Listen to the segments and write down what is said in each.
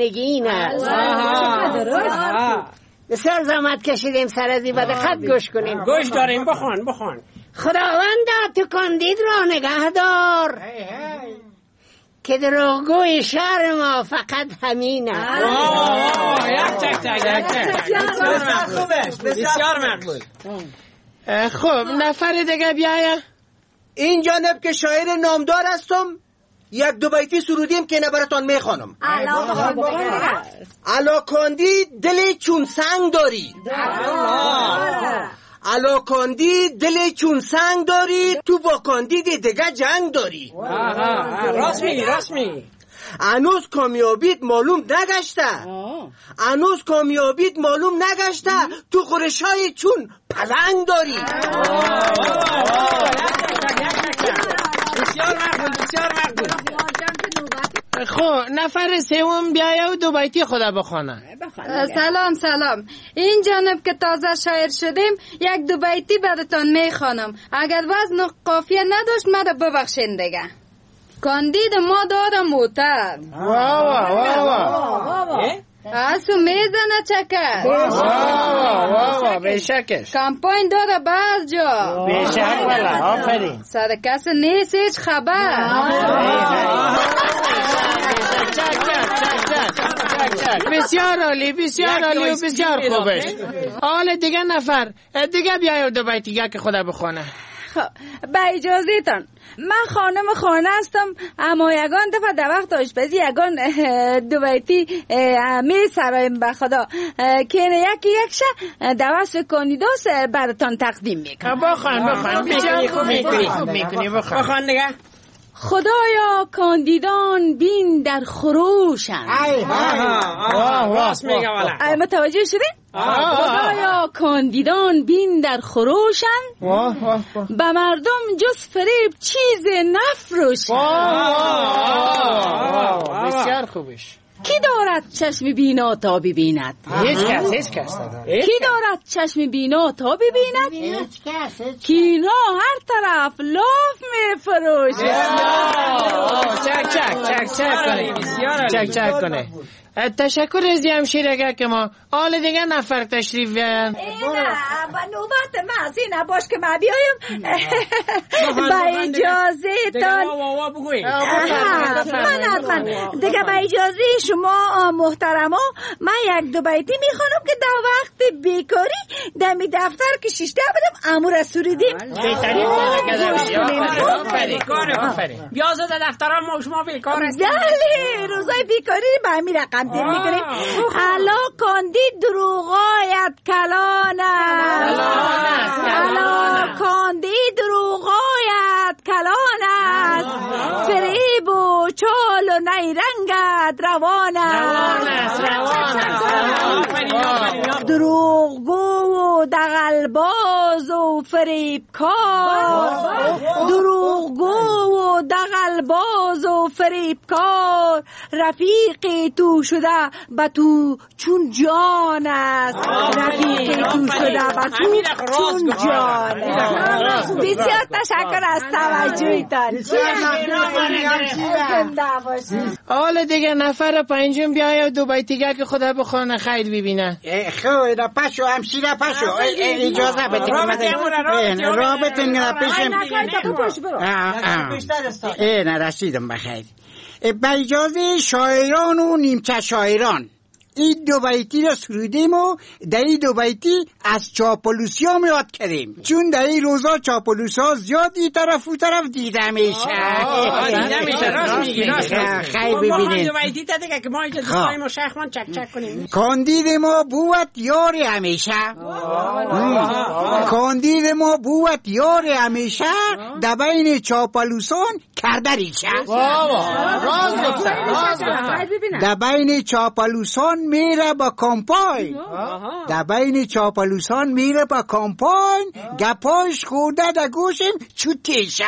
زندگی این است. بسیار زحمت کشیدیم سر از این دقت گوش کنیم. گوش داریم، بخوان. خداوندا تو کاندید را نگه دار که دروغگوی شهر ما فقط همین است. بسیار مقبول. خب نفر دیگه بیایه. این جانب که شاعر نامدار هستم، یک دو بیتی سرودیم که براتان میخوانم. علا کاندید دل چون سنگ داری، علا کاندید دل چون سنگ داری، تو با کاندید دیگه جنگ داری. راست می هنوز کامیابیت معلوم نگشته، تو خورشای چون پلنگ داری. بسیار مقبول. خب نفر سوم بیایه و دو بیتی خدا بخونه. سلام. این جانب که تازه شاعر شدیم، یک دو بیتی براتان میخوانم. اگر وزن و قافیه نداشت مرا ببخشین دیگه. کاندید ما دادم موتر، آسو میزنه چکر، بشکش کمپاین داره باز جا، بشک والا. آفرین. سر کس نیست هیچ خبر. بسیار عالی و بسیار خوبش. حال دیگه نفر دیگه بیایه و دو بیتی که خدا بخونه. با اجازهتان، من خانم خانه هستم، اما یگان دفعه در وقت آشپزی یگان دو بیتی می سرایم به خدا که یکشه در وصف کاندیداس براتان تقدیم میکنم. بخوان بسیار خوب میکنی. بخوان دیگه. خدایا کاندیدان بین در خروشن. راست میگه والا. متوجه شدین؟ خدایا کاندیدان بین در خروشن، به مردم جز فریب چیز نفروشن. بسیار خوبش. کی دارد چشم بینا تا ببیند؟ هیچ کس کی دارد چشم بینا تا ببیند؟ هیچ کس. کینا هر طرف لاف میفروشه. چک کنه. تشکر از همشیر اگر که ما حال دیگه نفر تشریف بیاین. با نوبت من از این باش که ما بیایم. با اجازه تان من دیگه با اجازه شما محترما، من یک دو بیتی میخوانم که در وقت بیکاری دمی دفتر که شیشته بدم امور سوریدیم. بیازه در دفتر ما شما بیکار هستیم. بله، روزای بیکاری به همین رقم دیر میکنیم. علا کاندید دروغایت کلان است، علا کاندید دروغایت کلان است، فریب و چال و نیرنگت روان است. دروغگو و دغلباز و فریبکار، دروغگو و دغلباز و فریبکار، رفیق تو شده با تو چون جان است، رفیق تو شده با تو چون جان است. بسیار تشکر از توجهتان. حالا دیگه نفر پنجم بیایه و دو بیتیگه که خدا بخونه خیر ببینه. خدا پشو همشیره پشو اجازه بدید رابطه پیشم. نه رسیدم بخیر. به اجازه شاعران و نیمچه شاعران، این دو بیتی را سرودیم و در این دو بیتی از چاپلوسی ها یاد کردیم، چون در این روزا چاپلوسی ها زیاد این طرف و طرف دیده میشه. راست میگی. خیلی ببینید دو بیتی تا دیگه که ما اینجا دستاییم و شیخمان چک کنیم. کاندید ما بوت یار همیشه، کاندید ما بوت یار همیشه، در بین چاپلوسان کرده ریشه. در بین چاپلوسان میره با کامپاین، در بین چاپلوسان میره با کامپاین، گپاش خورده در گوشم چوتیشه.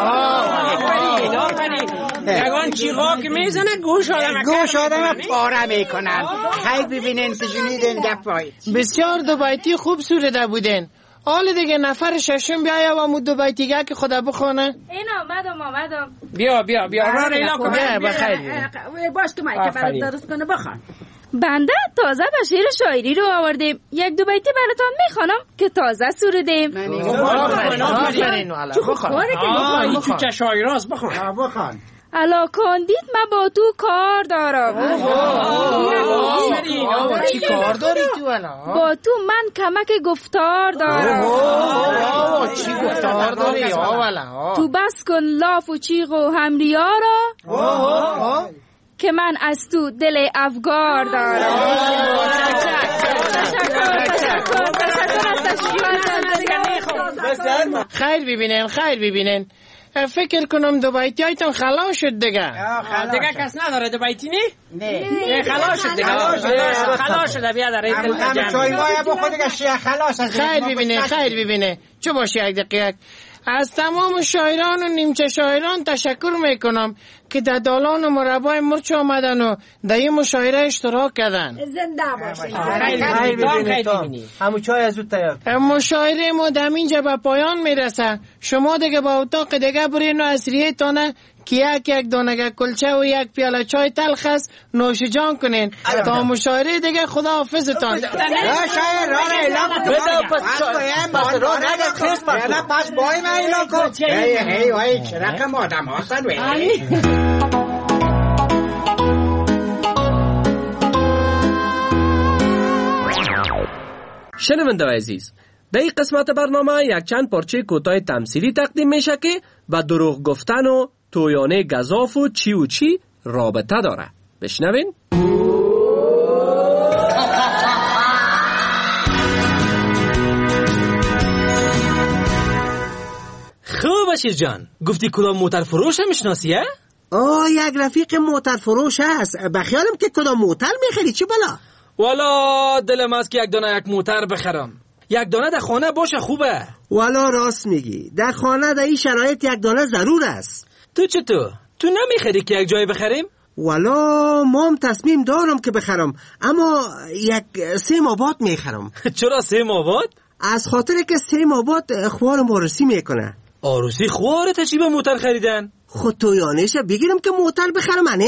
یگان چیغا که میزنه گوش آدم پاره میکنن. خیلی ببینین که جنیدین گپای. بسیار دو بیتی خوب سروده بودن. حال دیگه نفر ششم بیایا و مو دو بیتیگه که خدا بخونه. این آمدم. بیا را ریلا کن. بخیر. باش تو مایک برات درست کنه بخوان. بنده تازه به شعر شاعری رو آوردیم. یک دو بیتی براتون میخوانم که تازه سرودیم. این تو چه شاعراست بخوان. علا کندید من با تو کار دارم. چی کار داری تو الان؟ با تو من کمک گفتار دارم. چی گفتار داری؟ تو بس کن لاف و چیغ و همریا را که من از تو دل افگار دارم. خیر ببینین فکر کنم دو بیتی هایتون خلاص شد دیگه. دیگه کس نداره دو بیتی نه خلاص شد دیگه. خلاص شده بیا در این چای مایه بخور دیگه شیخ خلاص. خیر ببینه چه باشه یک دقیقه. از تمام شاعران و نیمچه شاعران تشکر میکنم که در دالان مربع مرچ آمدن و در این مشاعره اشتراک کردن. زنده باشید. خیر ببینی همون چای از زود تیار. مشاعره ما در اینجا به پایان میرسه. شما دیگه با اتاق دیگه برین و اسریه تانه که یک دانه کلچه و یک پیاله چای تلخ است نوش جان کنین تا مشاعره دیگه خدا حافظتان. شاعر را اعلام پس بای من اعلام کن. هی چه رقم آدم هستن شنونده عزیز، در این قسمت برنامه یک چند پارچه کوتاه تمثیلی تقدیم میشه که با دروغ گفتن و تویانه گزاف و چی رابطه داره. بشنوین. خوب بشیر جان، گفتی کدام موتر فروش هم میشناسی؟ یک رفیق موتر فروش هست. بخیالم که کدام موتر میخری چی بلا؟ والا دلم است که یک موتر بخرم. یک دانه در خانه باشه خوبه. والا راست میگی، در خانه در این شرایط یک دانه ضرور است. تو چطور؟ تو نمیخری که یک جای بخریم؟ والا ما هم تصمیم دارم که بخرم، اما یک سیم آباد میخرم. چرا سیم آباد؟ از خاطر که سیم آباد خوار مارسی میکنه. آروسی خواره تا چی به موتر خریدن؟ خود تویانش بگیرم که موتر بخرم انه؟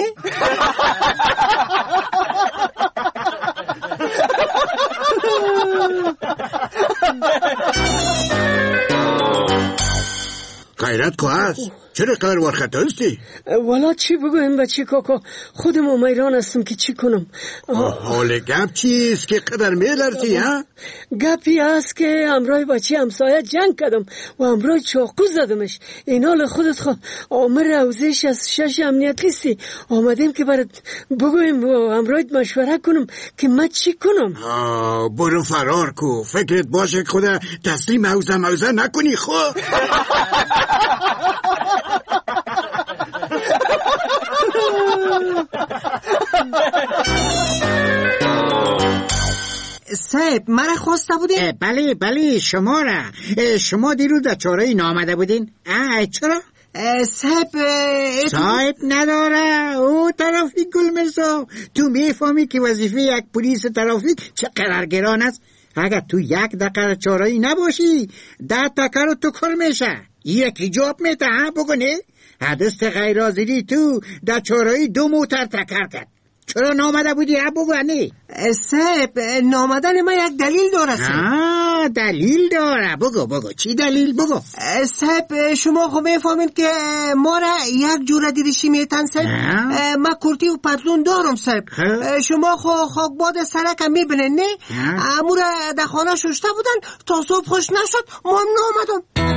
غیرت که هست؟ چرا قدر ورخطا هستی؟ والا چی بگویم بچه کاکا، خودم امیران هستم که چی کنم. حال گپ چیست که قدر میلرزی ها؟ گپی هست که امرای بچه همسایه جنگ کردم و امرای چاقو زدمش. این حال خودت خود آمر روزش از 6 امنیت لیستی آمدیم که برات بگویم و امرایت مشوره کنم که من چی کنم. برو فرار کو، فکرت باشه که خدا تسلیم موزه نکنی خو. صاحب مرا خواسته بودین؟ بله شما دیروز در چاره نامده بودین؟ چرا؟ صاحب نداره. او ترافیک گلمرزا، تو میفهمی که وظیفه یک پلیس ترافیک چه قرارگران است؟ اگر تو یک دقیقه چاره‌ای نباشی 10 تکه رو تو کار میشه. یکی جواب میده بگونه حدث غیر حاضری تو در چاره‌ای 2 موتر تکر کرد. چرا نامده بودی بگونه؟ صاحب نامدن من یک دلیل داره. دلیل داره؟ بگو چی دلیل بگو. صاحب شما خب میفهمین که ما را یک جوره دیریشی میتن صاحب. من کرتی و پتلون دارم صاحب. شما خب باد سرکم میبینن نه؟ امو را در خانه ششته بودن تا صبح خوش نشد ما هم نامدم.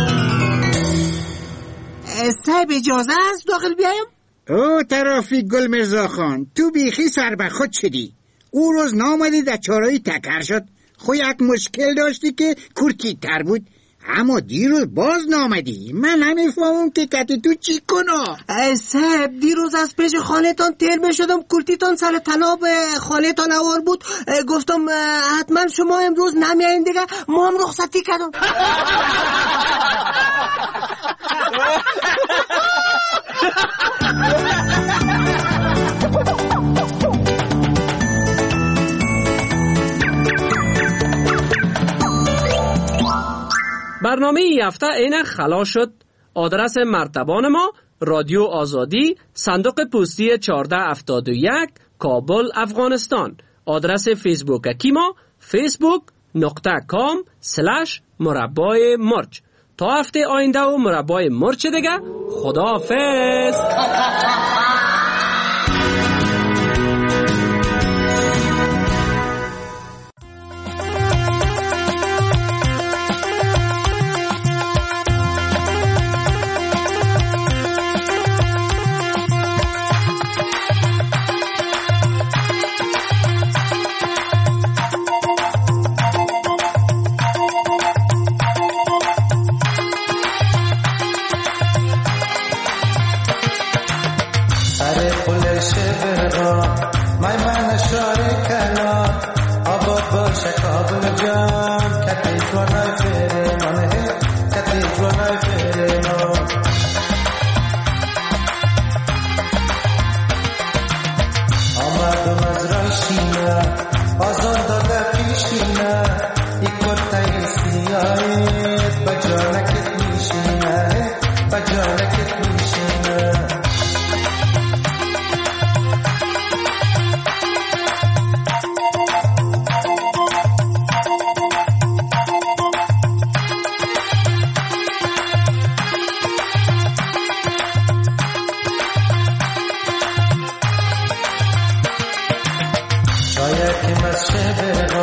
صاحب اجازه است داخل بیایم؟ او ترافیک گلمرزا خان، تو بیخی سر به خود شدی. او روز نامدی در چاره‌ای تکر شد. خو یک مشکل داشتی که کرتی تر بود، اما دیروز باز نامدی. من نمیفهمم که کتی تو چی کنو. صاحب دیروز از پیش خانه تان تیر بشدم، کرتی تان سر تناب خانه تان اوار بود. گفتم حتما شما امروز نمیاین دیگه، ما هم رخصتی کردم. برنامه ای هفته این خلاص شد. آدرس مرتبان ما رادیو آزادی، صندوق پستی 1471 کابل افغانستان. آدرس فیسبوک ما facebook.com/مربع مرچ. تا هفته آینده و مربع مرچ دیگه. خداحافظ. شاید که مسجد